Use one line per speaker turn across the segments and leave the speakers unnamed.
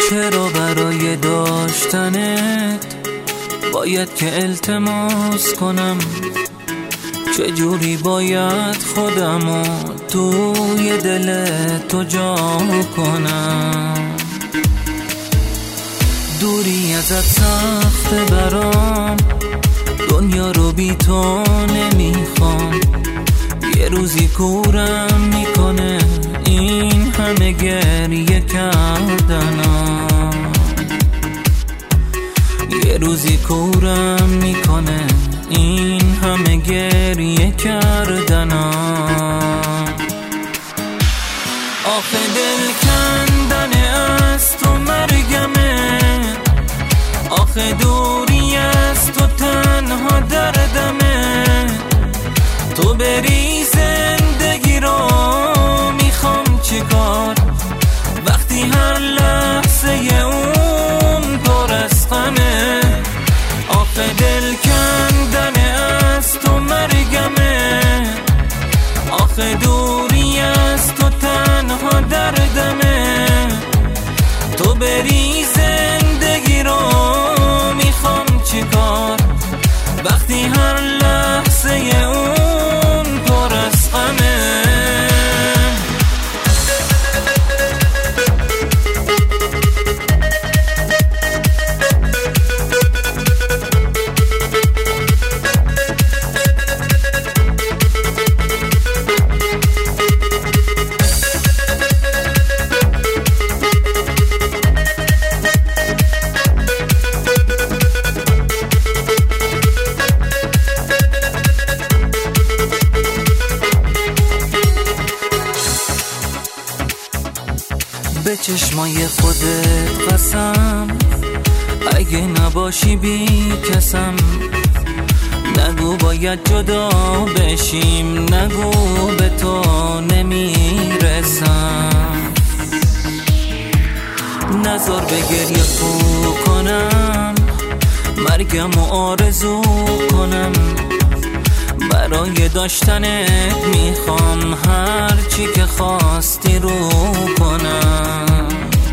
چرا برای داشتنت باید که التماس کنم؟ چجوری باید خودمو توی دل تو جا کنم؟ دوری ازت سخته برام، دنیا رو بی تو نمیخوام. یه روزی کورم میکنه این همه گریه کردنم، یه روزی کورم میکنه این همه گریه کردنم. آخه دل کندن از تو مرگمه، آخه دوری از تو تنها دردمه. تو بری زندگی رو میخوام چیکار وقتی هر لحظه اون پر از غمه؟ آخه دل کندن از تو مرگمه، آخه دوری از تو تنها دردمه. تو بری زندگی رو میخوام چیکار وقتی هر لحظه اون پر از غمه؟ به چشمای خودت قسم، اگه نباشی بی کسم. نگو باید جدا بشیم، نگو به تو نمیرسم. نذار به گریه خو کنم، مرگم و آرزو کنم. برای داشتنت میخوام هر چی که خواستی رو کنم،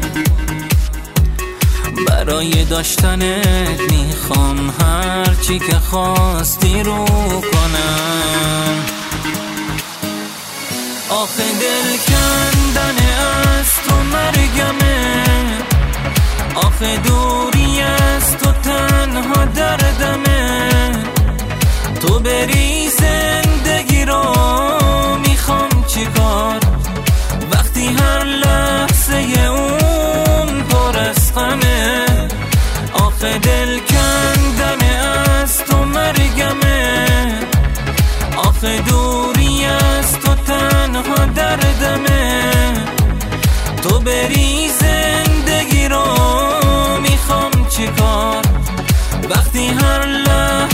برای داشتنت میخوام هر چی که خواستی رو کنم. آخه دل کندن از تو مرگمه، آخه دوری از تو تنها دردمه. تو بری زندگی رو میخوام چیکار وقتی هر لحظه اون پر از غمه؟ آخه دل کندن از تو مرگمه، آخه دوری از تو تنها دردمه. تو بری زندگی رو میخوام چیکار وقتی هر لحظه